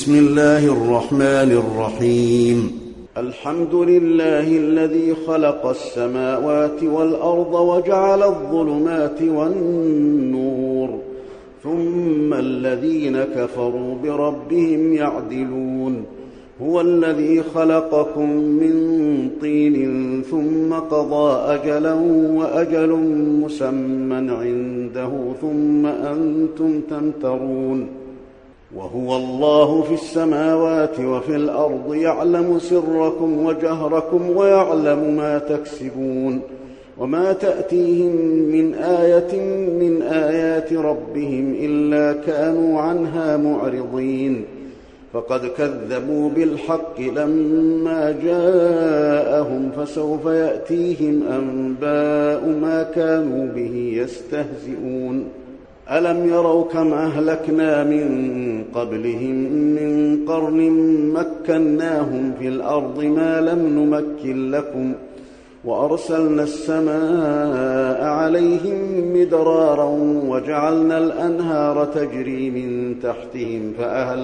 بسم الله الرحمن الرحيم. الحمد لله الذي خلق السماوات والأرض وجعل الظلمات والنور، ثم الذين كفروا بربهم يعدلون. هو الذي خلقكم من طين ثم قضى أجلا وأجل مسمى عنده ثم أنتم تمترون. وهو الله في السماوات وفي الأرض، يعلم سركم وجهركم ويعلم ما تكسبون. وما تأتيهم من آية من آيات ربهم إلا كانوا عنها معرضين. فقد كذبوا بالحق لما جاءهم، فسوف يأتيهم أنباء ما كانوا به يستهزئون. ألم يروا كم أهلكنا من قبلهم من قرن مكناهم في الأرض ما لم نمكن لكم، وأرسلنا السماء عليهم مدرارا وجعلنا الأنهار تجري من تحتهم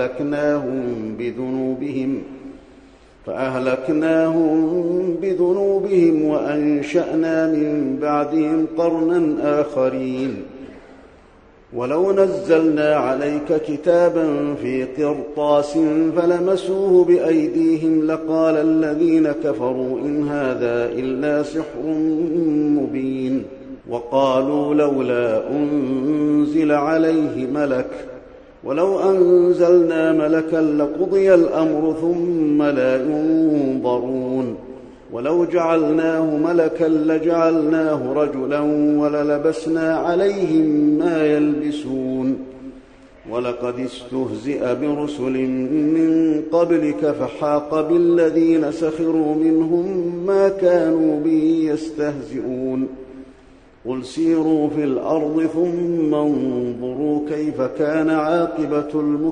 فأهلكناهم بذنوبهم وأنشأنا من بعدهم قرنا آخرين. ولو نزلنا عليك كتابا في قرطاس فلمسوه بأيديهم لقال الذين كفروا إن هذا إلا سحر مبين. وقالوا لولا أنزل عليه ملك، ولو أنزلنا ملكا لقضي الأمر ثم لا ينظرون. ولو جعلناه ملكا لجعلناه رجلا وللبسنا عليهم ما يلبسون. ولقد استهزئ برسل من قبلك فحاق بالذين سخروا منهم ما كانوا به يستهزئون. قل سيروا في الأرض ثم انظروا كيف كان عاقبة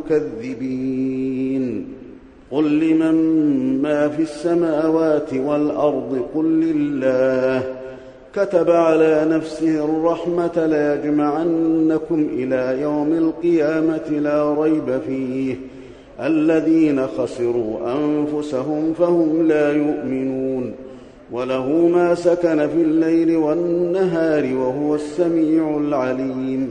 المكذبين. قل لمن ما في السماوات والأرض قل لله. كتب على نفسه الرحمة ليجمعنكم إلى يوم القيامة لا ريب فيه. الذين خسروا أنفسهم فهم لا يؤمنون. وله ما سكن في الليل والنهار وهو السميع العليم.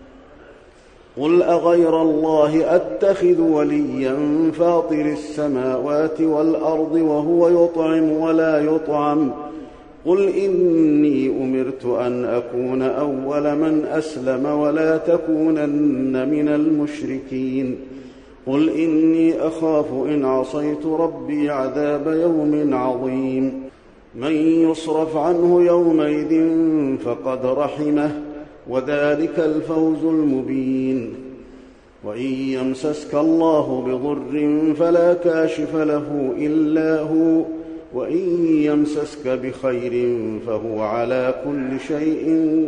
قل أغير الله أتخذ وليا فاطر السماوات والأرض وهو يطعم ولا يطعم. قل إني أمرت أن أكون أول من أسلم ولا تكونن من المشركين. قل إني أخاف إن عصيت ربي عذاب يوم عظيم. من يصرف عنه يومئذ فقد رحمه، وذلك الفوز المبين. وإن يمسسك الله بضر فلا كاشف له إلا هو، وإن يمسسك بخير فهو على كل شيء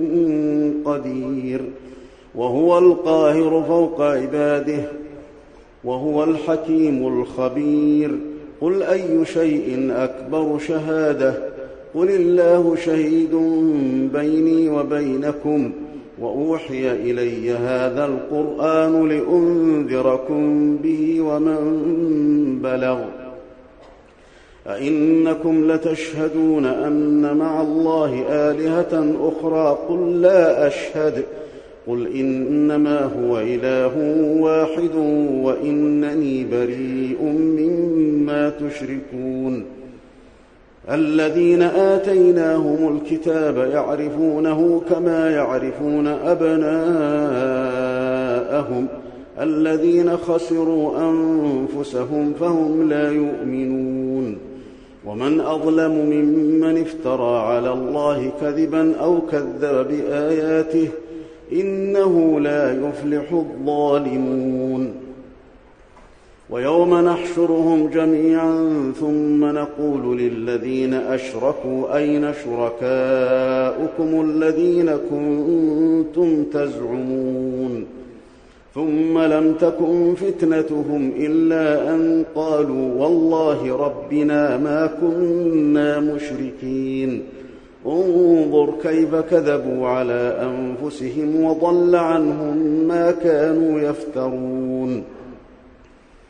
قدير. وهو القاهر فوق عباده، وهو الحكيم الخبير. قل أي شيء أكبر شهادة؟ قل الله شهيد بيني وبينكم، وأوحي إلي هذا القرآن لأنذركم به ومن بلغ. أئنكم لتشهدون أن مع الله آلهة أخرى؟ قل لا أشهد. قل إنما هو إله واحد وإنني بريء مما تشركون. الذين آتيناهم الكتاب يعرفونه كما يعرفون أبناءهم. الذين خسروا أنفسهم فهم لا يؤمنون. ومن أظلم ممن افترى على الله كذبا أو كذب بآياته، إنه لا يفلح الظالمون. ويوم نحشرهم جميعا ثم نقول للذين أشركوا أين شركاؤكم الذين كنتم تزعمون؟ ثم لم تكن فتنتهم إلا أن قالوا والله ربنا ما كنا مشركين. انظر كيف كذبوا على أنفسهم وضل عنهم ما كانوا يفترون.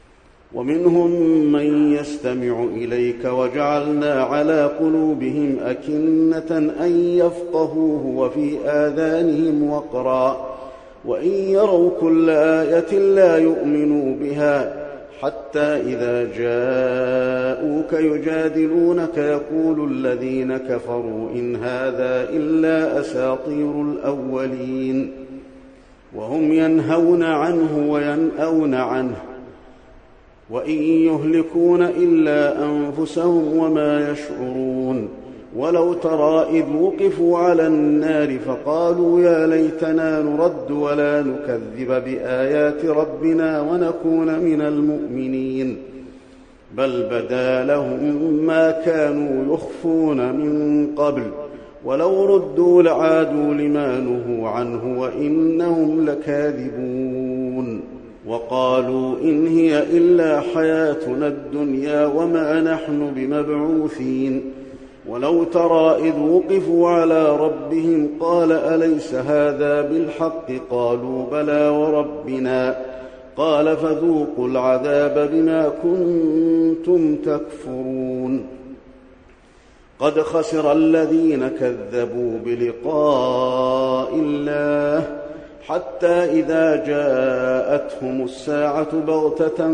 ومنهم من يستمع إليك وجعلنا على قلوبهم أكنة أن يفقهوه وفي آذانهم وقرا وإن يروا كل آية لا يؤمنوا بها حتى إذا جاءوك يجادلونك يقول الذين كفروا إن هذا إلا أساطير الأولين وهم ينهون عنه وينأون عنه وإن يهلكون إلا أنفسهم وما يشعرون ولو ترى إذ وقفوا على النار فقالوا يا ليتنا نرد ولا نكذب بآيات ربنا ونكون من المؤمنين بل بدا لهم ما كانوا يخفون من قبل ولو ردوا لعادوا لما نهوا عنه وإنهم لكاذبون وقالوا إن هي إلا حياتنا الدنيا وما نحن بمبعوثين ولو ترى إذ وقفوا على ربهم قال أليس هذا بالحق قالوا بلى وربنا قال فذوقوا العذاب بما كنتم تكفرون قد خسر الذين كذبوا بلقاء الله حتى إذا جاءتهم الساعة بغتة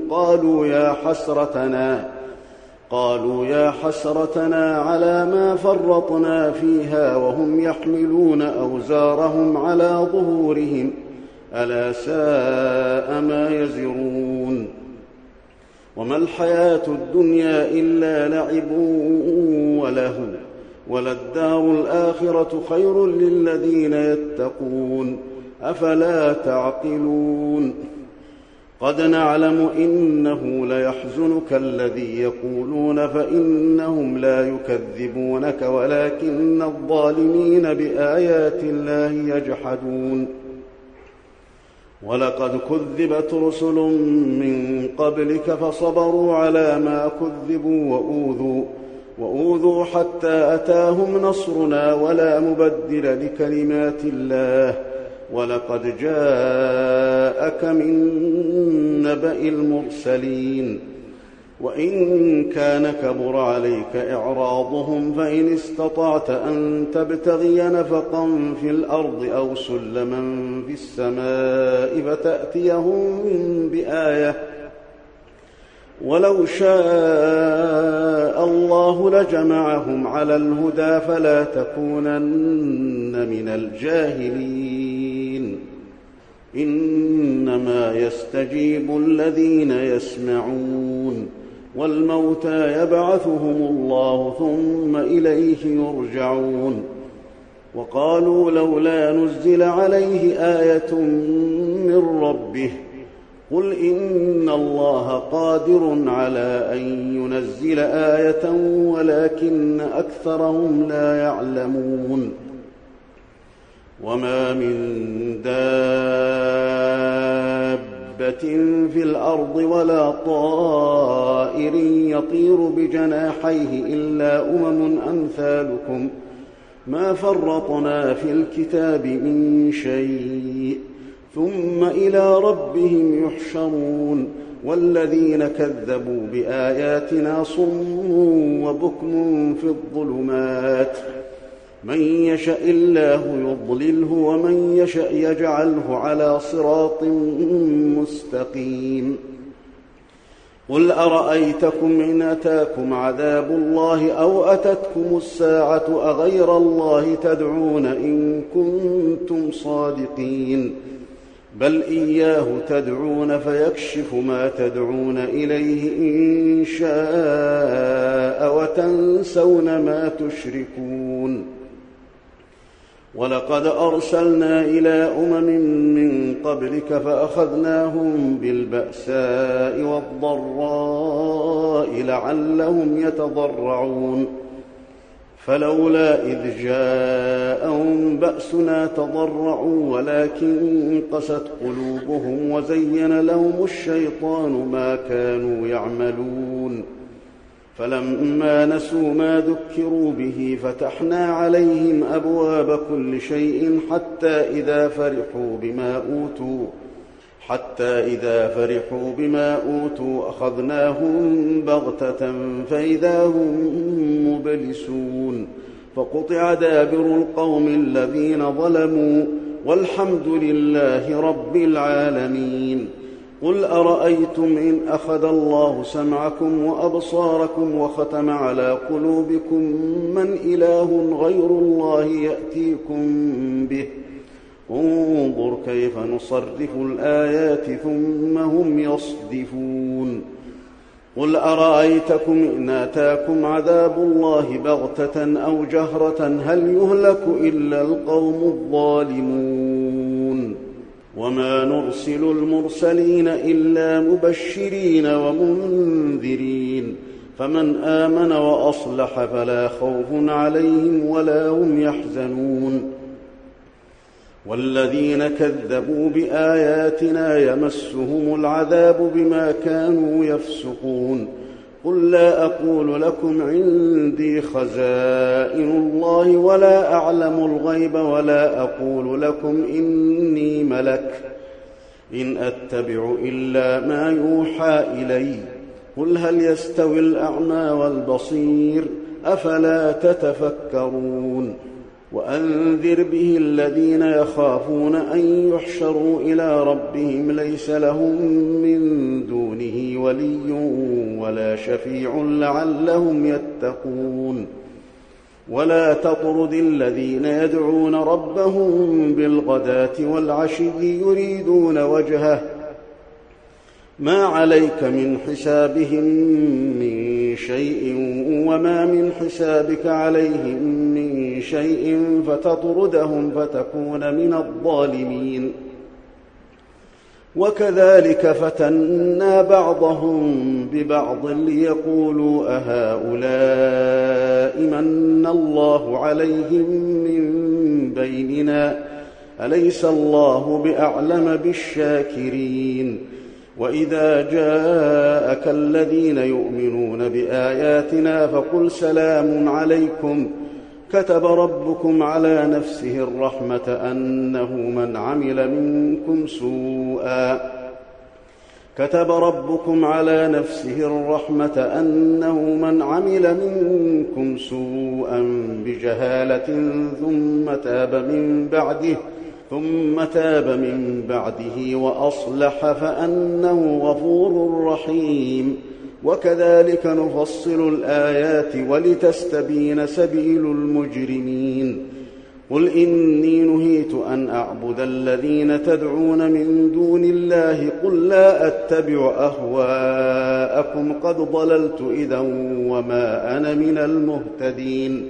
قالوا يا حسرتنا على ما فرطنا فيها وهم يحملون أوزارهم على ظهورهم ألا ساء ما يزرون وما الحياة الدنيا إلا لعب ولهو وللدار الآخرة خير للذين يتقون أفلا تعقلون قد نعلم إنه ليحزنك الذي يقولون فإنهم لا يكذبونك ولكن الظالمين بآيات الله يجحدون ولقد كذبت رسل من قبلك فصبروا على ما كذبوا وأوذوا حتى أتاهم نصرنا ولا مبدل لكلمات الله ولقد جاءك من نبأ المرسلين وإن كان كبر عليك إعراضهم فإن استطعت أن تبتغي نفقا في الأرض أو سلما في السماء فتأتيهم بآية ولو شاء الله لجمعهم على الهدى فلا تكونن من الجاهلين إنما يستجيب الذين يسمعون والموتى يبعثهم الله ثم إليه يرجعون وقالوا لولا نزل عليه آية من ربه قل إن الله قادر على أن ينزل آية ولكن أكثرهم لا يعلمون وما من دابة في الأرض ولا طائر يطير بجناحيه إلا أمثالكم ما فرطنا في الكتاب من شيء ثم إلى ربهم يحشرون والذين كذبوا بآياتنا صم وبكم في الظلمات من يشأ الله يضلله ومن يشأ يجعله على صراط مستقيم قل أرأيتكم إن أتاكم عذاب الله أو أتتكم الساعة أغير الله تدعون إن كنتم صادقين بل إياه تدعون فيكشف ما تدعون إليه إن شاء وتنسون ما تشركون ولقد أرسلنا إلى من قبلك فأخذناهم بالبأساء والضراء لعلهم يتضرعون فلولا إذ جاءهم بأسنا تضرعوا ولكن قست قلوبهم وزين لهم الشيطان ما كانوا يعملون فلما نسوا ما ذكروا به فتحنا عليهم أبواب كل شيء حتى حتى إذا فرحوا بما أوتوا أخذناهم بغتة فإذا هم مبلسون فقطع دابر القوم الذين ظلموا والحمد لله رب العالمين. قل أرأيتم إن أخذ الله سمعكم وأبصاركم وختم على قلوبكم من إله غير الله يأتيكم به انظر كيف نصرف الآيات ثم هم يصدفون. قل أرأيتكم إن آتاكم عذاب الله بغتة أو جهرة هل يهلك إلا القوم الظالمون. وما نرسل المرسلين إلا مبشرين ومنذرين فمن آمن وأصلح فلا خوف عليهم ولا هم يحزنون. والذين كذبوا بآياتنا يمسهم العذاب بما كانوا يفسقون. قل لا أقول لكم عندي خزائن الله ولا أعلم الغيب ولا أقول لكم إني ملك إن أتبع إلا ما يوحى إلي. قل هل يستوي الأعمى والبصير أفلا تتفكرون. وأنذر به الذين يخافون أن يحشروا إلى ربهم ليس لهم من دونه ولي ولا شفيع لعلهم يتقون. ولا تطرد الذين يدعون ربهم بالغداة والعشي يريدون وجهه ما عليك من حسابهم من شيء وما من حسابك عليهم من شيء فتطردهم فتكون من الظالمين. وكذلك فتنا بعضهم ببعض ليقولوا أهؤلاء من الله عليهم من بيننا أليس الله بأعلم بالشاكرين. وإذا جاءك الذين يؤمنون بآياتنا فقل سلام عليكم كتب ربكم على نفسه الرحمة أنه من عمل منكم سوءا بجهالة ثم تاب من بعده وأصلح فأنه غفور رحيم. وكذلك نفصل الآيات ولتستبين سبيل المجرمين. قل إني نهيت أن أعبد الذين تدعون من دون الله قل لا أتبع أهواءكم قد ضللت إذا وما أنا من المهتدين.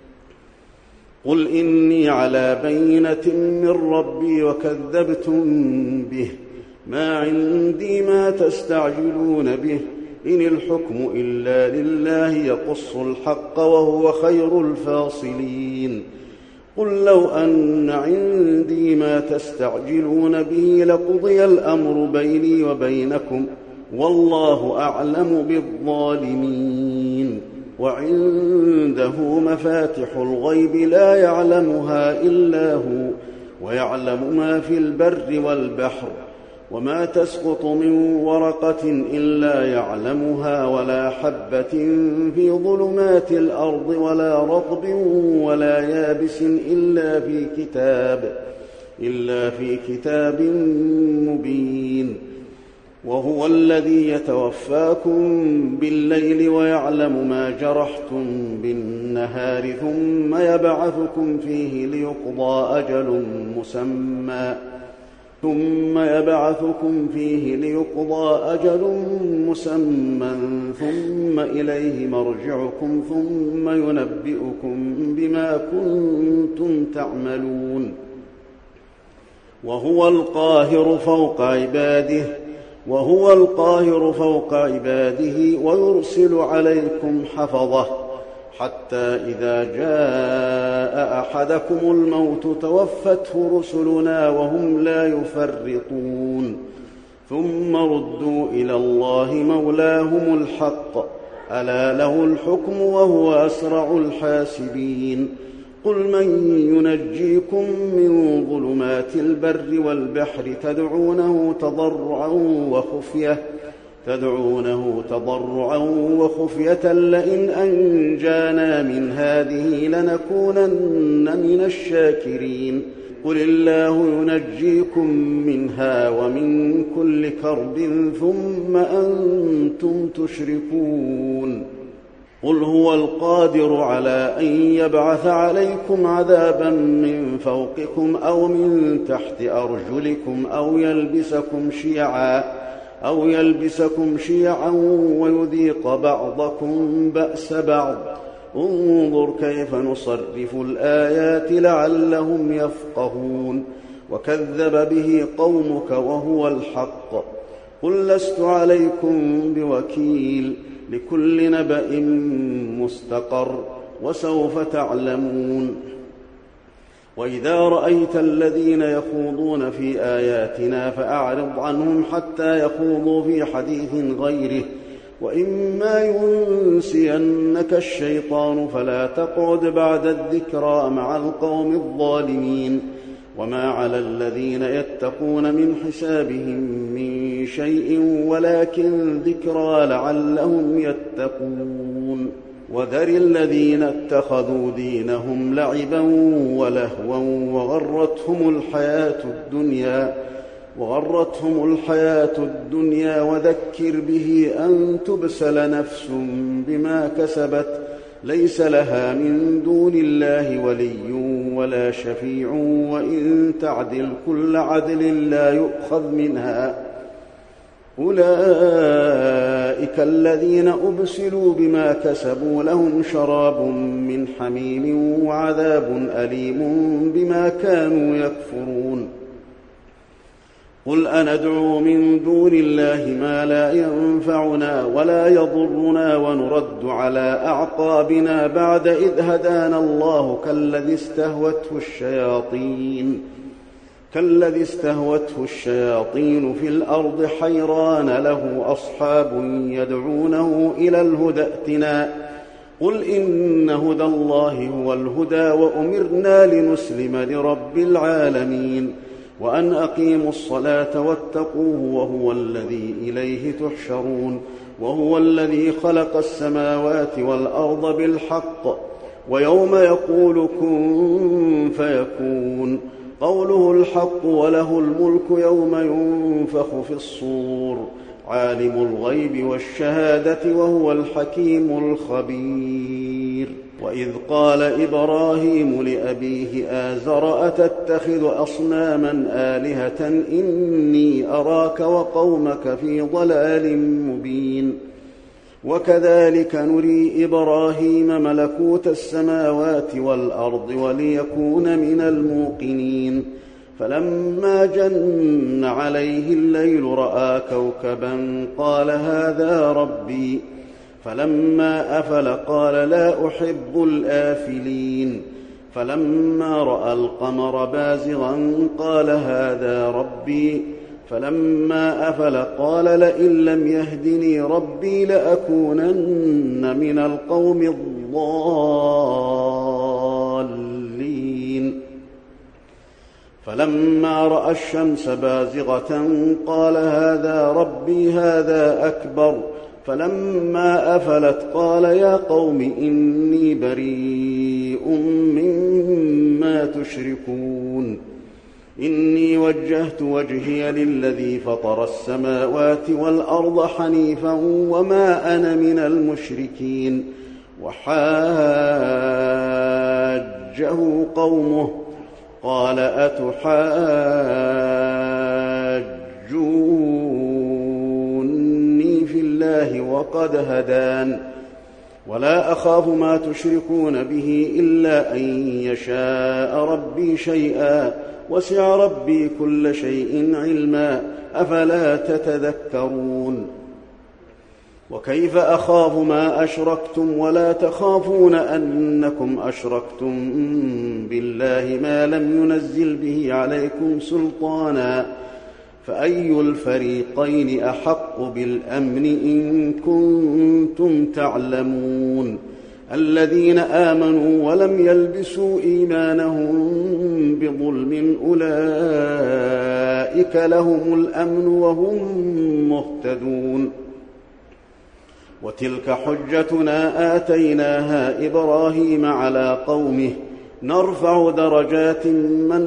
قل إني على بينة من ربي وكذبتم به ما عندي ما تستعجلون به إن الحكم إلا لله يقص الحق وهو خير الفاصلين. قل لو أن عندي ما تستعجلون به لقضي الأمر بيني وبينكم والله أعلم بالظالمين. وعنده مفاتح الغيب لا يعلمها إلا هو ويعلم ما في البر والبحر وما تسقط من ورقة إلا يعلمها ولا حبة في ظلمات الأرض ولا رطب ولا يابس إلا في كتاب مبين. وهو الذي يتوفاكم بالليل ويعلم ما جرحتم بالنهار ثم يبعثكم فيه ليقضى أجل مسمى ثم إليه مرجعكم ثم ينبئكم بما كنتم تعملون. وهو القاهر فوق عباده ويرسل عليكم حفظة حتى إذا جاء أحدكم الموت توفته رسلنا وهم لا يفرطون ثم ردوا إلى الله مولاهم الحق ألا له الحكم وهو أسرع الحاسبين. قل من ينجيكم من ظلمات البر والبحر تدعونه تضرعا وخفية لئن أنجانا من هذه لنكونن من الشاكرين قل الله ينجيكم منها ومن كل كرب ثم أنتم تشركون قل هو القادر على أن يبعث عليكم عذابا من فوقكم أو من تحت أرجلكم أو يلبسكم شيعا ويذيق بعضكم بأس بعض انظر كيف نصرف الآيات لعلهم يفقهون وكذب به قومك وهو الحق قل لست عليكم بوكيل لكل نبأ مستقر وسوف تعلمون وإذا رأيت الذين يخوضون في آياتنا فأعرض عنهم حتى يخوضوا في حديث غيره وإما ينسينك الشيطان فلا تقعد بعد الذكرى مع القوم الظالمين وما على الذين يتقون من حسابهم من شيء ولكن ذكرى لعلهم يتقون وذر الذين اتخذوا دينهم لعبا ولهوا وغرتهم الحياة الدنيا وذكر به أن تبسل نفس بما كسبت ليس لها من دون الله ولي ولا شفيع وإن تعدل كل عدل لا يؤخذ منها أولئك الذين أبسلوا بما كسبوا لهم شراب من حميم وعذاب أليم بما كانوا يكفرون قل أندعو من دون الله ما لا ينفعنا ولا يضرنا ونرد على أعقابنا بعد إذ هدانا الله كالذي استهوته الشياطين في الأرض حيران له أصحاب يدعونه إلى الهدى ائتنا قل إن هدى الله هو الهدى وأمرنا لنسلم لرب العالمين وأن أقيموا الصلاة واتقوه وهو الذي إليه تحشرون وهو الذي خلق السماوات والأرض بالحق ويوم يقول كن فيكون قوله الحق وله الملك يوم ينفخ في الصور عالم الغيب والشهادة وهو الحكيم الخبير وإذ قال إبراهيم لأبيه آزر أتتخذ أصناما آلهة إني أراك وقومك في ضلال مبين وكذلك نري إبراهيم ملكوت السماوات والأرض وليكون من الموقنين فلما جن عليه الليل رأى كوكبا قال هذا ربي فلما أفل قال لا أحب الآفلين فلما رأى القمر بازغا قال هذا ربي فلما أفل قال لئن لم يهدني ربي لأكونن من القوم الضالين فلما رأى الشمس بازغة قال هذا ربي هذا أكبر فلما أفلت قال يا قوم إني بريء مما تشركون إني وجهت وجهي للذي فطر السماوات والأرض حنيفا وما أنا من المشركين وحاجه قومه قال أتحاجوني في الله وقد هدان ولا أخاف ما تشركون به إلا أن يشاء ربي شيئا وسع ربي كل شيء علما أفلا تتذكرون وكيف أخاف ما أشركتم ولا تخافون أنكم أشركتم بالله ما لم ينزل به عليكم سلطانا فأي الفريقين أحق بالأمن إن كنتم تعلمون الذين آمنوا ولم يلبسوا إيمانهم بظلم أولئك لهم الأمن وهم مهتدون. وتلك حجتنا آتيناها إبراهيم على قومه نرفع درجات من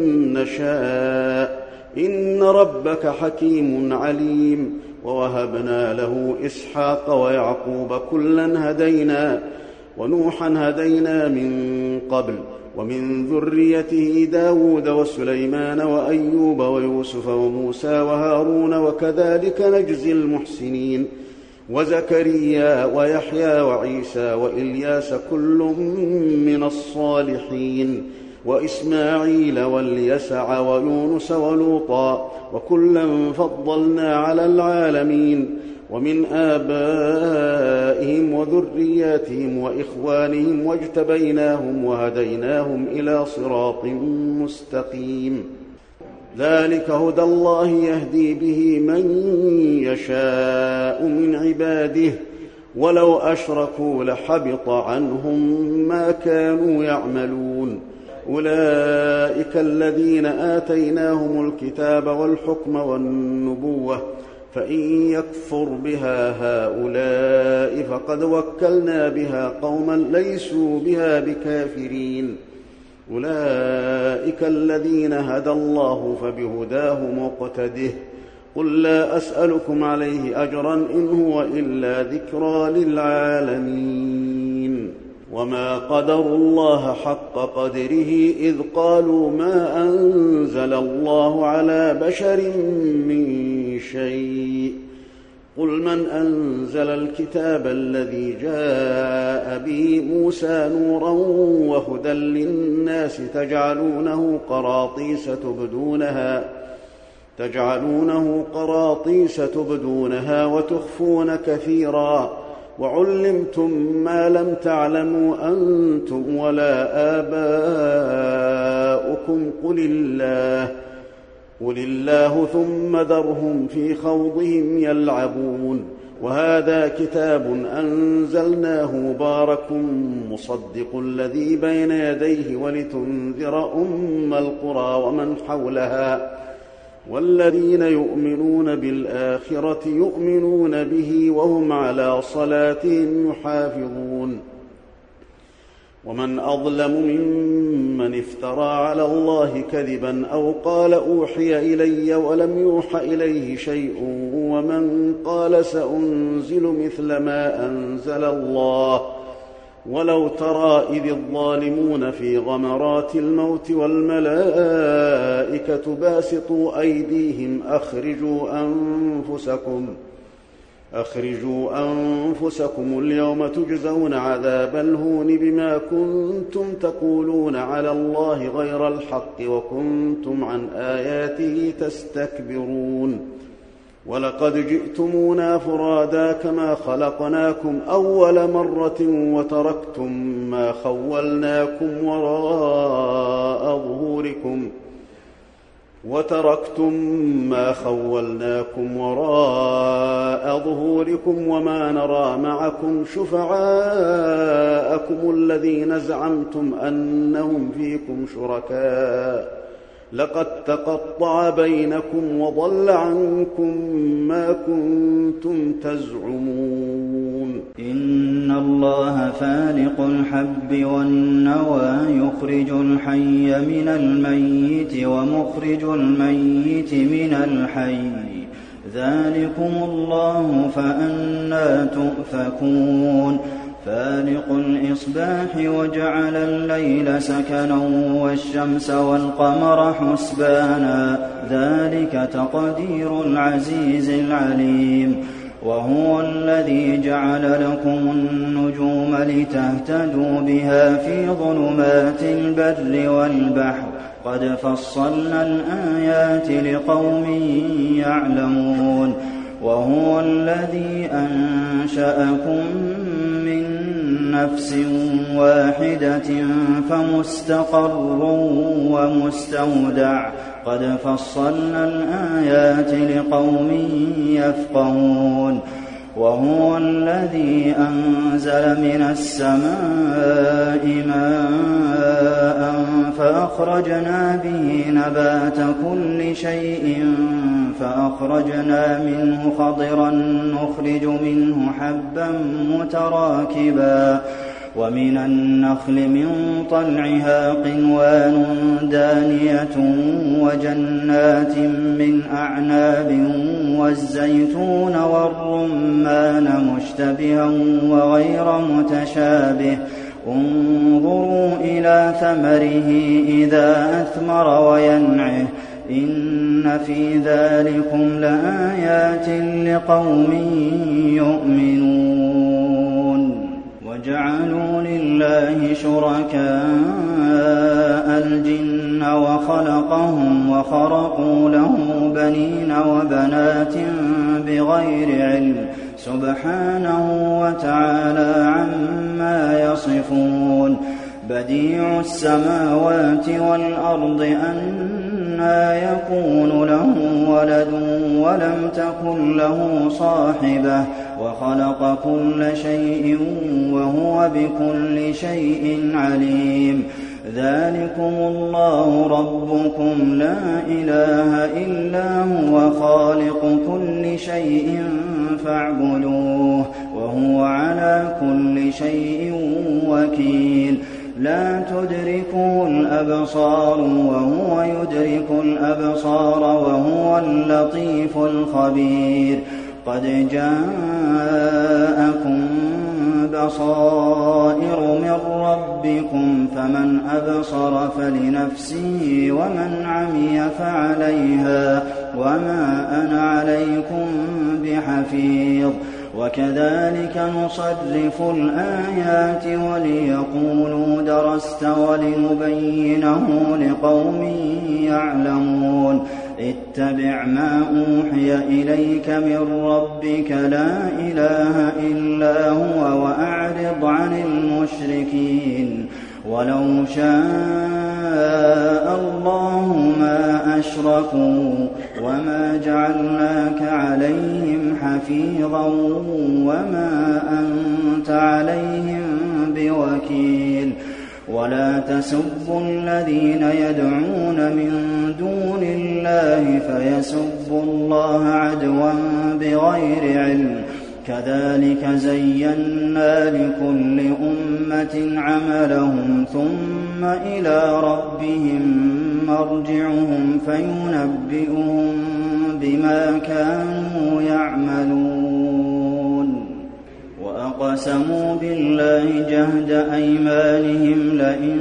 نشاء إن ربك حكيم عليم. ووهبنا له إسحاق ويعقوب كلا هدينا ونوحا هدينا من قبل ومن ذريته داود وسليمان وأيوب ويوسف وموسى وهارون وكذلك نجزي المحسنين. وزكريا ويحيى وعيسى وإلياس كل من الصالحين وإسماعيل واليسع ويونس ولوطا وكلا فضلنا على العالمين. ومن آبائهم وذرياتهم وإخوانهم واجتبيناهم وهديناهم إلى صراط مستقيم. ذلك هدى الله يهدي به من يشاء من عباده ولو أشركوا لحبط عنهم ما كانوا يعملون. أولئك الذين آتيناهم الكتاب والحكم والنبوة فإن يكفر بها هؤلاء فقد وكلنا بها قوما ليسوا بها بكافرين. أولئك الذين هدى الله فبهداه مقتده. قل لا أسألكم عليه أجرا إن هو إلا ذكرى للعالمين. وما قدروا الله حق قدره إذ قالوا ما أنزل الله على بشر من شيء. قل من أنزل الكتاب الذي جاء به موسى نورا وهدى للناس تجعلونه قراطيس تبدونها وتخفون كثيرا وعلمتم ما لم تعلموا أنتم ولا آباؤكم قل الله ثم ذرهم في خوضهم يلعبون. وهذا كتاب أنزلناه مبارك مصدق الذي بين يديه ولتنذر أم القرى ومن حولها والذين يؤمنون بالآخرة يؤمنون به وهم على صلاتهم يحافظون. ومن أظلم ممن افترى على الله كذبا أو قال أوحي إلي ولم يوح إليه شيء ومن قال سأنزل مثل ما أنزل الله. ولو ترى إذ الظالمون في غمرات الموت والملائكة باسطوا أيديهم أخرجوا أنفسكم اليوم تجزون عذاب الهون بما كنتم تقولون على الله غير الحق وكنتم عن آياته تستكبرون. ولقد جئتمونا فرادا كما خلقناكم أول مرة وتركتم ما خولناكم وراء ظهوركم وما نرى معكم شفعاءكم الذين زعمتم أنهم فيكم شركاء لقد تقطع بينكم وضل عنكم ما كنتم تزعمون. إن الله فالق الحب والنوى يخرج الحي من الميت ومخرج الميت من الحي ذلكم الله فأنى تؤفكون. فالق الإصباح وجعل الليل سكنا والشمس والقمر حسبانا ذلك تقدير العزيز العليم. وهو الذي جعل لكم النجوم لتهتدوا بها في ظلمات البر والبحر قد فصلنا الآيات لقوم يعلمون. وهو الذي أنشأكم من نفس واحدة فمستقر ومستودع قد فصلنا الآيات لقوم يفقهون. وهو الذي أنزل من السماء ماء فأخرجنا به نبات كل شيء فأخرجنا منه خضرا نخرج منه حبا متراكبا ومن النخل من طلعها قنوان دانية وجنات من أعناب والزيتون والرمان مشتبها وغير متشابه انظروا إلى ثمره إذا أثمر وينعه إن في ذلكم لآيات لقوم يؤمنون وجعلوا لله شركاء الجن وخلقهم وخرقوا له بنين وبنات بغير علم سبحانه وتعالى عما يصفون بديع السماوات والأرض أنى يكون له ولد ولم تكن له صاحبة وخلق كل شيء وهو بكل شيء عليم ذلكم الله ربكم لا إله إلا هو خالق كل شيء فاعبدوه وهو على كل شيء وكيل لا تدركه الأبصار وهو يدرك الأبصار وهو اللطيف الخبير قد جاءكم بصائر من ربكم فمن أبصر فلنفسه ومن عمي فعليها وما أنا عليكم بحفيظ وكذلك نصرف الآيات وليقولوا درست ولنبينه لقوم يعلمون اتبع ما أوحي إليك من ربك لا إله إلا هو وأعرض عن المشركين ولو شاء الله ما أشركوا وما جعلناك عليهم حفيظا وما أنت عليهم بوكيل ولا تسبوا الذين يدعون من دون الله فيسبوا الله عدوا بغير علم كذلك زينا لكل أمة عملهم ثم إلى ربهم مرجعهم فينبئهم بما كانوا يعملون وأقسموا بالله جهد أيمانهم لئن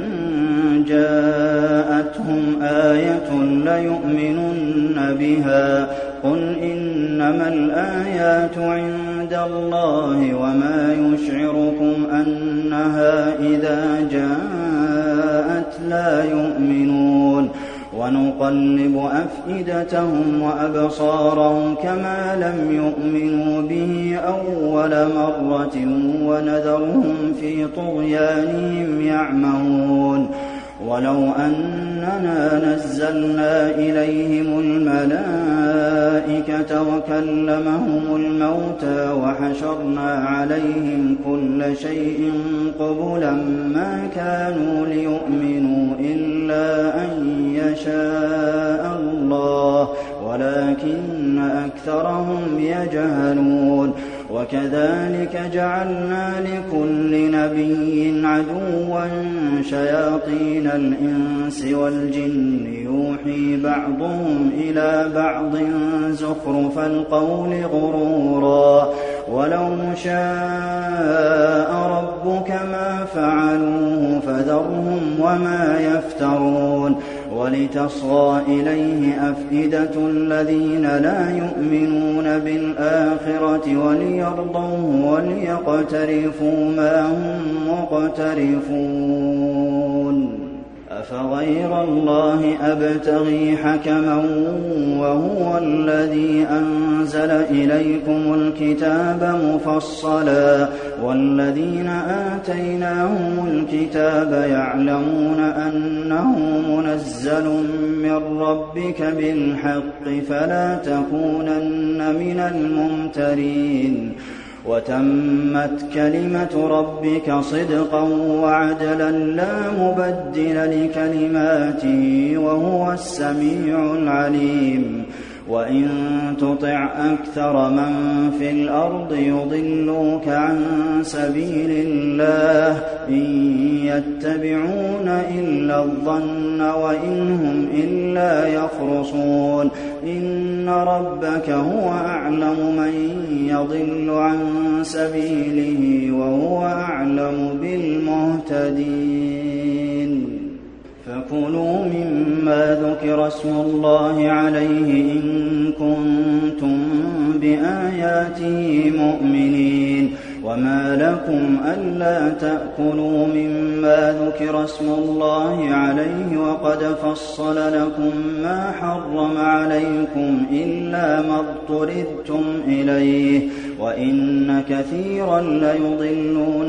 جاءتهم آية ليؤمنن بها قل إنما الآيات عند الله وما يشعركم أنها إذا جاءت لا يؤمنون ونقلب أفئدتهم وأبصارهم كما لم يؤمنوا به أول مرة ونذرهم في طغيانهم يعمهون ولو أننا نزلنا إليهم الملائكة وكلمهم الموتى وحشرنا عليهم كل شيء قبلا ما كانوا ليؤمنوا إلا أن يشاء الله ولكن أكثرهم يجهلون وكذلك جعلنا لكل نبي عدوا شياطين الإنس والجن يوحي بعضهم إلى بعض زخرف القول غرورا ولو شاء ربك ما فعلوه فذرهم وما يفترون ولتصغى إليه أفئدة الذين لا يؤمنون بالآخرة وليرضوه وليقترفوا ما هم مقترفون أفغير الله أبتغي حكما وهو الذي أنزل إليكم الكتاب مفصلا والذين آتيناهم الكتاب يعلمون أنه منزل من ربك بالحق فلا تكونن من الممترين وتمت كلمة ربك صدقا وعدلا لا مبدل لكلماته وهو السميع العليم وإن تطع أكثر من في الأرض يضلوك عن سبيل الله إن يتبعون إلا الظن وإن هم إلا يخرصون إن ربك هو أعلم من يضل عن سبيله وهو أعلم بالمهتدين فكلوا مما ذكر اسم الله عليه إن كنتم بآياته مؤمنين وما لكم ألا تأكلوا مما ذكر اسم الله عليه وقد فصل لكم ما حرم عليكم إلا ما اضطررتم إليه وإن كثيرا ليضلون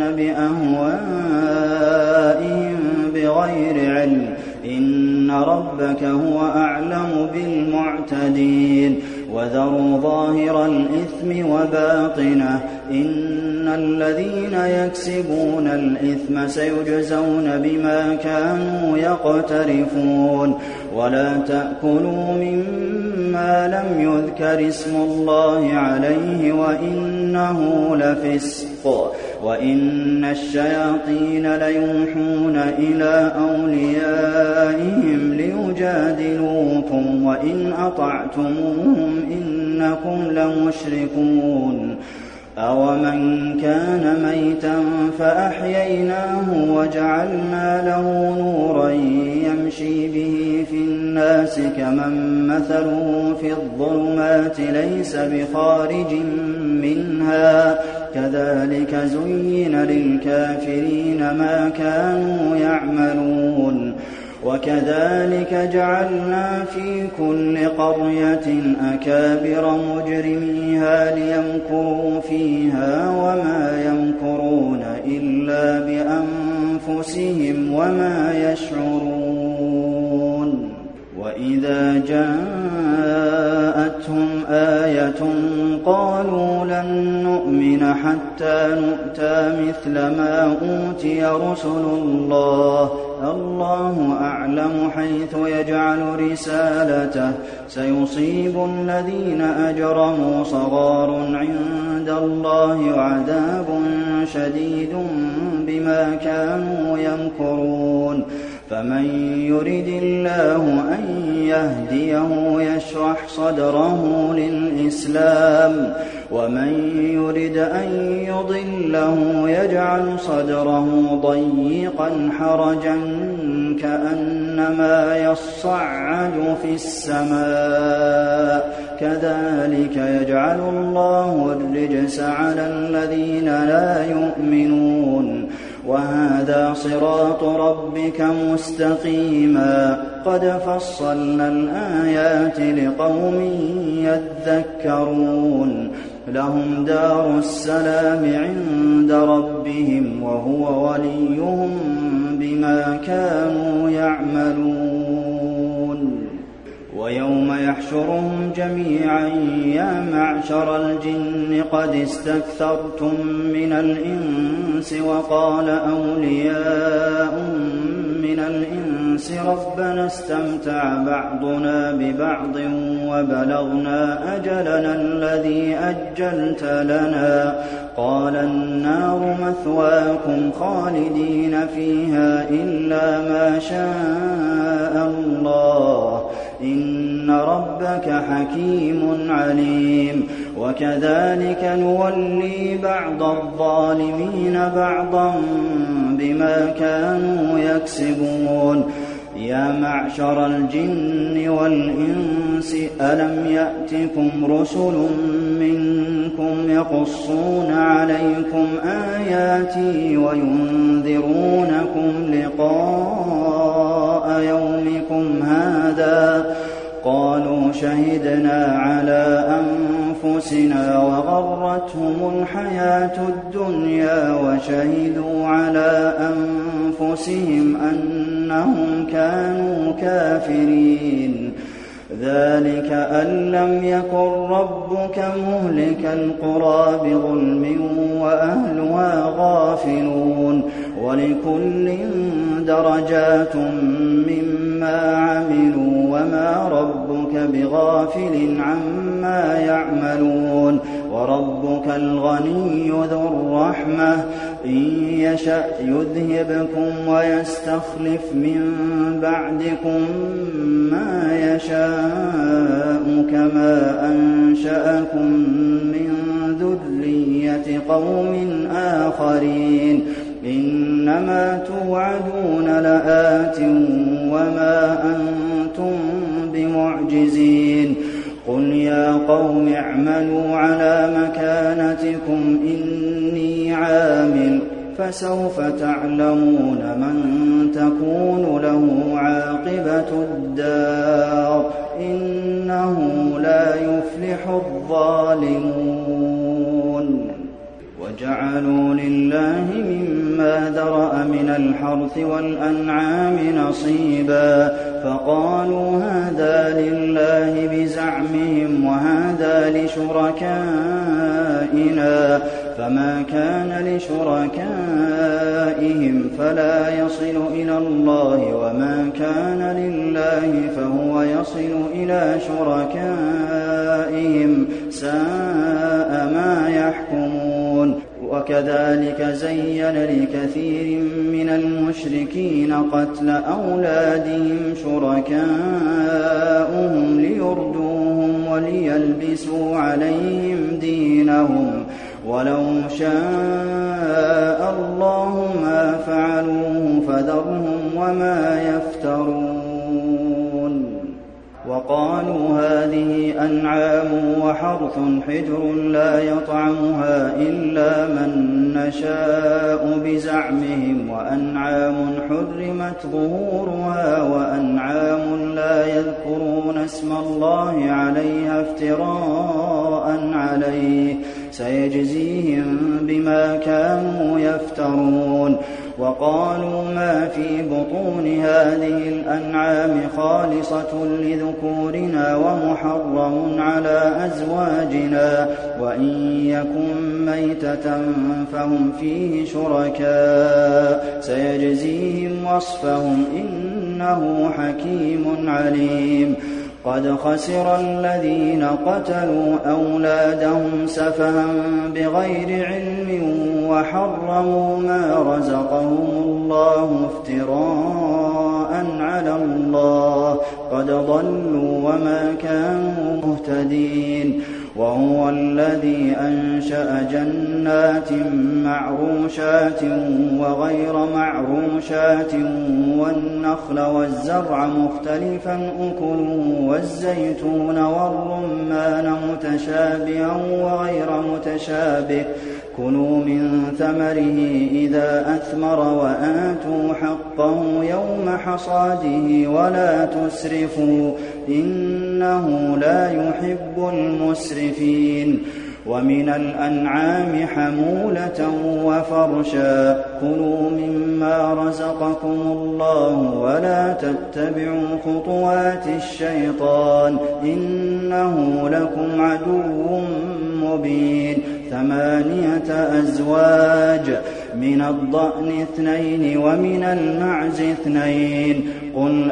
بأهوائهم بغير علم إن ربك هو أعلم بالمعتدين وذروا ظاهر الإثم وباطنه إن الذين يكسبون الإثم سيجزون بما كانوا يقترفون ولا تأكلوا مما لم يذكر اسم الله عليه وإنه لفسق وإن الشياطين ليوحون إلى أوليائهم ليجادلوكم وإن أطعتموهم إنكم لمشركون أومن كان ميتا فأحييناه وجعلنا له نورا يمشي به في الناس كمن مثله في الظلمات ليس بخارج منها كذلك زين للكافرين ما كانوا يعملون وكذلك جعلنا في كل قرية أكابر مجرميها ليمكروا فيها وما يمكرون إلا بأنفسهم وما يشعرون وإذا جاءتهم آية قالوا لن نؤمن حتى نؤتى مثل ما أوتي رسل الله الله أعلم حيث يجعل رسالته سيصيب الذين أجرموا صغار عند الله وعذاب شديد بما كانوا يمكرون فمن يرد الله أن يهديه يشرح صدره للإسلام ومن يرد أن يضله يجعل صدره ضيقا حرجا كأنما يصعد في السماء كذلك يجعل الله الرجس على الذين لا يؤمنون وهذا صراط ربك مستقيما قد فصلنا الآيات لقوم يذكرون لهم دار السلام عند ربهم وهو وليهم بما كانوا يعملون ويوم يحشرهم جميعا يا معشر الجن قد استكثرتم من الإنس وقال أولياء من الإنس ربنا استمتع بعضنا ببعض وبلغنا أجلنا الذي أجلت لنا قال النار مثواكم خالدين فيها إلا ما شاء الله إن ربك حكيم عليم وكذلك نولي بعض الظالمين بعضا بما كانوا يكسبون يا معشر الجن والإنس ألم يأتكم رسل منكم يقصون عليكم آياتي وينذرونكم لقاء يومكم هذا قالوا شهدنا على أنفسنا وغرتهم الحياة الدنيا وشهدوا على أنفسهم أنهم كانوا كافرين ذلك أن لم يكن ربك مهلك القرى بظلم وأهلها غافلون ولكل درجات مما عملوا وما ربك بغافل عما يعملون وربك الغني ذو الرحمة إن يشأ يذهبكم ويستخلف من بعدكم ما يشاء كما أنشأكم من ذرية قوم آخرين إنما توعدون لآت وما أنتم بمعجزين قل يا قوم اعملوا على مكانتكم إني عامل فسوف تعلمون من تكون له عاقبة الدار إنه لا يفلح الظالمون وجعلوا لله مما ذرأ من الحرث والأنعام نصيبا فقالوا هذا لله بزعمهم وهذا لشركائنا فما كان لشركائهم فلا يصل إلى الله وما كان لله فهو يصل إلى شركائهم ساء ما يحكمون وكذلك زين لكثير من المشركين قتل أولادهم شركاؤهم ليردوهم وليلبسوا عليهم دينهم ولو شاء الله ما فعلوه فذرهم وما يفترون وقالوا هذه أنعام وحرث حجر لا يطعمها إلا من نشاء بزعمهم وأنعام حرمت ظهورها وأنعام لا يذكرون اسم الله عليها افتراء عليه سيجزيهم بما كانوا يفترون وقالوا ما في بطون هذه الأنعام خالصة لذكورنا ومحرم على أزواجنا وإن يكن ميتة فهم فيه شركاء سيجزيهم وصفهم إنه حكيم عليم قد خسر الذين قتلوا أولادهم سفها بغير علم وحرموا ما رزقهم الله افتراء على الله قد ضلوا وما كانوا مهتدين وهو الذي أنشأ جنات معروشات وغير معروشات والنخل والزرع مختلفا أكله والزيتون والرمان متشابها وغير متشابه كلوا من ثمره إذا أثمر وآتوا حقه يوم حصاده ولا تسرفوا إنه لا يحب المسرفين ومن الأنعام حمولة وفرشا كلوا مما رزقكم الله ولا تتبعوا خطوات الشيطان إنه لكم عدو مبين 8 أزواج من الضأن 2 ومن المعز 2 قل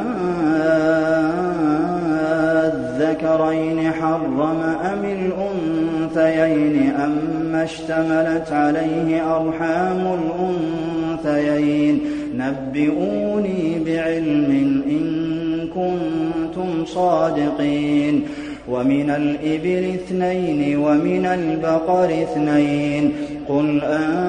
الذكرين حرم أم الأنثيين أما اشتملت عليه أرحام الأنثيين نبئوني بعلم إن كنتم صادقين ومن الإبل 2 ومن البقر 2 قل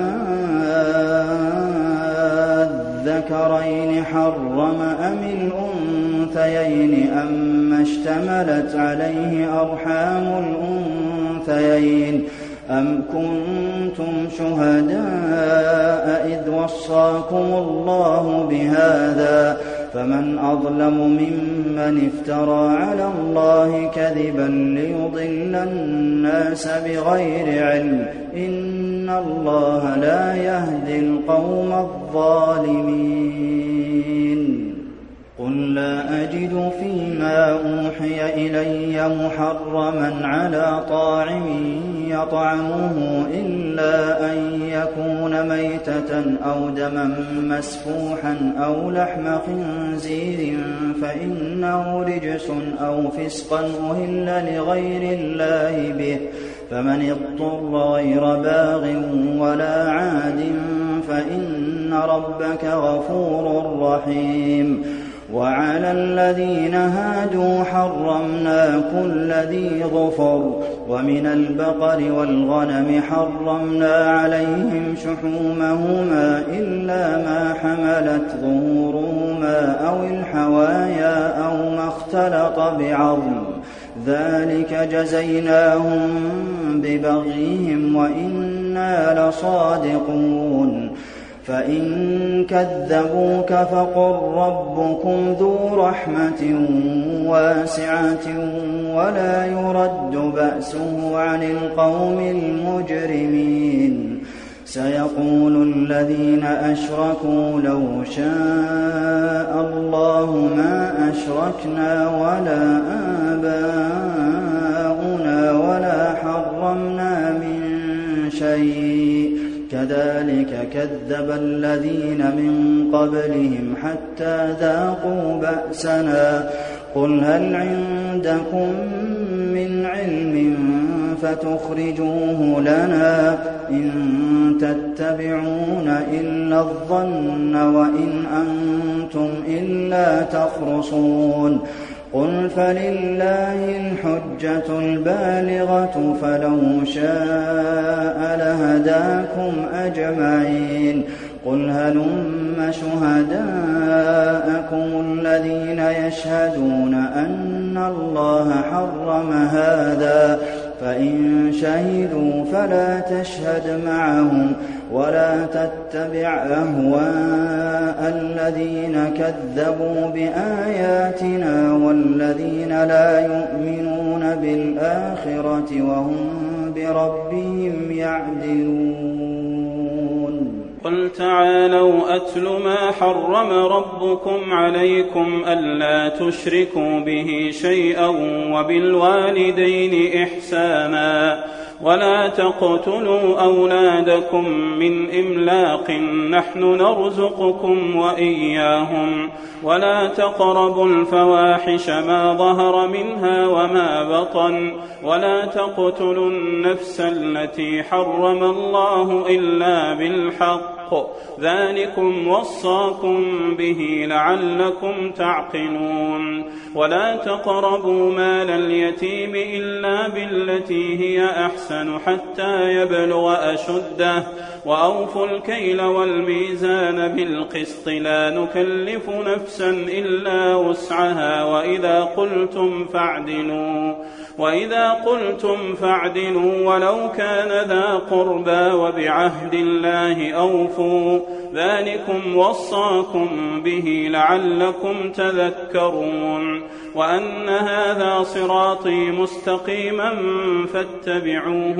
الذكرين حرم أم الأنثيين أما اشتملت عليه أرحام الأنثيين أم كنتم شهداء إذ وصاكم الله بهذا فمن أظلم ممن افترى على الله كذبا ليضل الناس بغير علم إن الله لا يهدي القوم الظالمين قل قُل لَّا أَجِدُ فِيمَا أُوحِيَ إِلَيَّ مُحَرَّمًا عَلَىٰ طَاعِمٍ يَطْعَمُهُ إِلَّا أَن يَكُونَ مَيْتَةً أَوْ دَمًا مَّسْفُوحًا أَوْ لَحْمَ خِنزِيرٍ فَإِنَّهُ رِجْسٌ أَوْ فِسْقًا أُهِلَّ لِغَيْرِ اللَّهِ بِهِ ۚ فَمَنِ اضْطُرَّ غَيْرَ بَاغٍ وَلَا عَادٍ فَإِنَّ رَبَّكَ غَفُورٌ رَّحِيمٌ. وَعَلَى الَّذِينَ هَادُوا حَرَّمْنَا كُلَّ ذِي ظُفُرٍ ۖ وَمِنَ الْبَقَرِ وَالْغَنَمِ حَرَّمْنَا عَلَيْهِمْ شُحُومَهُمَا إِلَّا مَا حَمَلَتْ ظُهُورُهُمَا أَوِ الْحَوَايَا أَوْ مَا اخْتَلَطَ بِعَظْمٍ ۚ ذَٰلِكَ جَزَيْنَاهُم بِبَغْيِهِمْ وَإِنَّا لَصَادِقُونَ. فَإِن كَذَّبُوكَ فَقُل رَّبُّكُمْ ذُو رَحْمَةٍ وَاسِعَةٍ وَلَا يُرَدُّ بَأْسُهُ عَنِ الْقَوْمِ الْمُجْرِمِينَ. سَيَقُولُ الَّذِينَ أَشْرَكُوا لَوْ شَاءَ اللَّهُ مَا أَشْرَكْنَا وَلَا آبَاؤُنَا وَلَا حَرَّمْنَا مِن شَيْءٍ ۚ كَذَٰلِكَ كَذَّبَ الَّذِينَ مِن قَبْلِهِمْ حَتَّىٰ ذَاقُوا بَأْسَنَا. قُلْ هَلْ عِندَكُم مِّنْ عِلْمٍ فَتُخْرِجُوهُ لَنَا ۖ إِن تَتَّبِعُونَ إِلَّا الظَّنَّ وَإِنْ أَنتُمْ إِلَّا تَخْرُصُونَ. قُلْ فَلِلَّهِ الْحُجَّةُ الْبَالِغَةُ فَلَوْ شَاءَ لَهَدَاكُمْ أَجْمَعِينَ. قُلْ هَلُمَّ شُهَدَاءَكُمُ الَّذِينَ يَشْهَدُونَ أَنَّ اللَّهَ حَرَّمَ هَٰذَا ۖ فَإِن شَهِدُوا فَلَا تَشْهَدْ مَعَهُمْ وَلَا تَتَّبِعْ أَهْوَاءَ الَّذِينَ كَذَّبُوا بِآيَاتِنَا وَالَّذِينَ لَا يُؤْمِنُونَ بِالْآخِرَةِ وَهُم بِرَبِّهِمْ يَعْدِلُونَ. قُلْ تَعَالَوْا أَتْلُ مَا حَرَّمَ رَبُّكُمْ عَلَيْكُمْ أَلَّا تُشْرِكُوا بِهِ شَيْئًا وَبِالْوَالِدَيْنِ إِحْسَانًا وَلَا تَقْتُلُوا أَوْلَادَكُم مِّنْ إِمْلَاقٍ نَّحْنُ نَرْزُقُكُمْ وَإِيَّاهُمْ وَلَا تَقْرَبُوا الْفَوَاحِشَ مَا ظَهَرَ مِنْهَا وَمَا بَطَنَ وَلَا تَقْتُلُوا النَّفْسَ الَّتِي حَرَّمَ اللَّهُ إِلَّا بِالْحَقِّ ۚ ذَٰلِكُمْ وَصَّاكُم بِهِ لَعَلَّكُمْ تَعْقِلُونَ. وَلَا تَقْرَبُوا مَالَ الْيَتِيمِ إِلَّا بِالَّتِي هِيَ أَحْسَنُ حَتَّىٰ يَبْلُغَ أَشُدَّهُ ۖ وَأَوْفُوا الْكَيْلَ وَالْمِيزَانَ بِالْقِسْطِ ۖ لَا نُكَلِّفُ نَفْسًا إِلَّا وُسْعَهَا ۖ وَإِذَا قُلْتُمْ فَاعْدِلُوا وَلَوْ كَانَ ذَا قُرْبَىٰ ۖ وَبِعَهْدِ اللَّهِ أَوْفُوا ۚ ذَٰلِكُمْ وَصَّاكُم بِهِ لَعَلَّكُمْ تَذَكَّرُونَ. وَأَنَّ هَٰذَا صِرَاطِي مُسْتَقِيمًا فَاتَّبِعُوهُ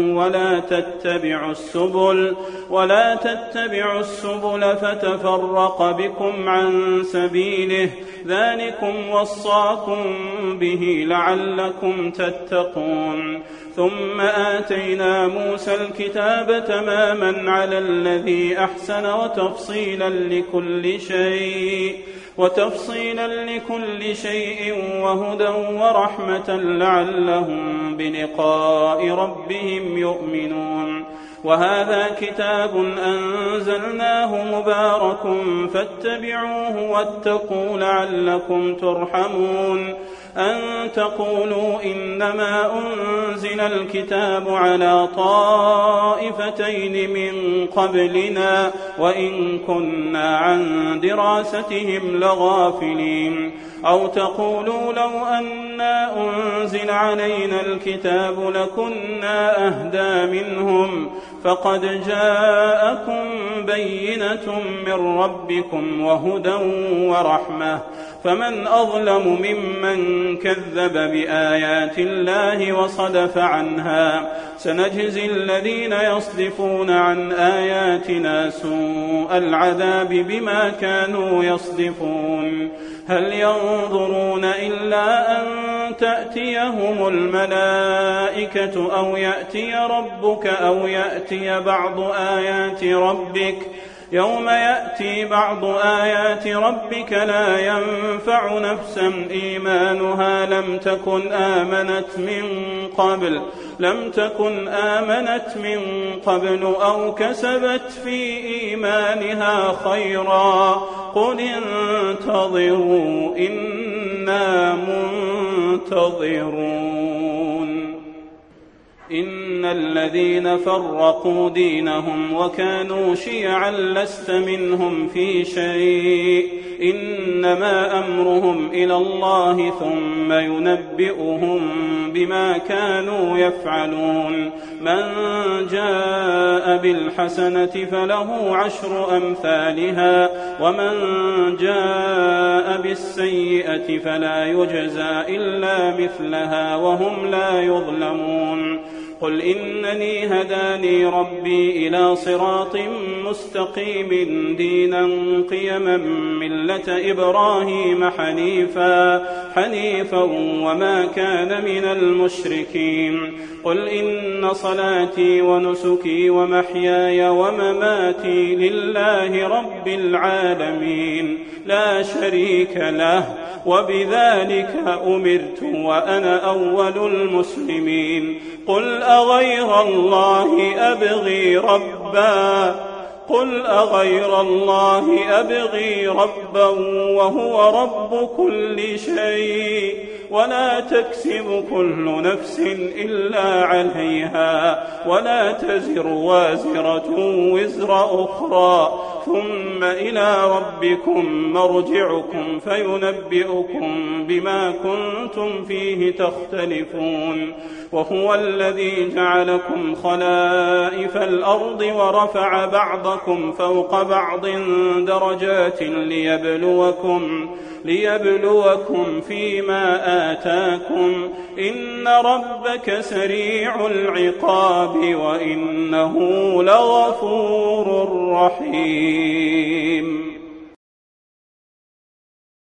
وَلَا تَتَّبِعُوا السُّبُلَ فَتَفَرَّقَ بِكُمْ عَن سَبِيلِهِ ۚ ذَٰلِكُمْ وَصَّاكُم بِهِ لَعَلَّكُمْ تَتَّقُونَ. ثُمَّ آتَيْنَا مُوسَى الْكِتَابَ تَمَامًا عَلَى الَّذِي أَحْسَنَ وَتَفْصِيلًا لِكُلِّ شَيْءٍ وَهُدًى وَرَحْمَةً لَّعَلَّهُم بِلِقَاءِ رَبِّهِمْ يُؤْمِنُونَ. وَهَٰذَا كِتَابٌ أَنزَلْنَاهُ مُبَارَكٌ فَاتَّبِعُوهُ وَاتَّقُوا لَعَلَّكُمْ تُرْحَمُونَ. أَن تَقُولُوا إِنَّمَا أُنزِلَ الْكِتَابُ عَلَىٰ طَائِفَتَيْنِ مِن قَبْلِنَا وَإِن كُنَّا عَن دِرَاسَتِهِمْ لَغَافِلِينَ. أَوْ تَقُولُوا لَوْ أَنَّا أُنزِلَ عَلَيْنَا الْكِتَابُ لَكُنَّا أَهْدَىٰ مِنْهُمْ ۚ فَقَدْ جَاءَكُم بَيِّنَةٌ مِّن رَّبِّكُمْ وَهُدًى وَرَحْمَةٌ ۚ فَمَنْ أَظْلَمُ مِمَّن كَذَّبَ بِآيَاتِ اللَّهِ وَصَدَفَ عَنْهَا ۚ سَنَجْزِي الَّذِينَ يَصْدِفُونَ عَنْ آيَاتِنَا سُوءَ الْعَذَابِ بِمَا كَانُوا يَصْدِفُونَ. هل ينظرون إلا أن تأتيهم الملائكة أو يأتي ربك أو يأتي بعض آيات ربك يوم يأتي بعض آيات ربك لا ينفع نفسا إيمانها لم تكن آمنت من قبل أو كسبت في إيمانها خيرا قل انتظروا إنا منتظرون إن الذين فرقوا دينهم وكانوا شيعا لست منهم في شيء إنما أمرهم إلى الله ثم ينبئهم بما كانوا يفعلون من جاء بالحسنة فله 10 أمثالها ومن جاء بالسيئة فلا يجزى إلا مثلها وهم لا يظلمون قل إنني هداني ربي إلى صراط مستقيم دينا قيما ملة إبراهيم حنيفا وما كان من المشركين قل إن صلاتي ونسكي ومحياي ومماتي لله رب العالمين لا شريك له وبذلك أمرت وأنا أول المسلمين قل أغير الله أبغي ربا وهو رب كل شيء ولا تكسب كل نفس إلا عليها ولا تزر وازرة وزر أخرى ثم إلى ربكم مرجعكم فينبئكم بما كنتم فيه تختلفون وهو الذي جعلكم خلائف الأرض ورفع بعضكم فوق بعض درجات ليبلوكم فيما آتاكم إن ربك سريع العقاب وإنه لغفور رحيم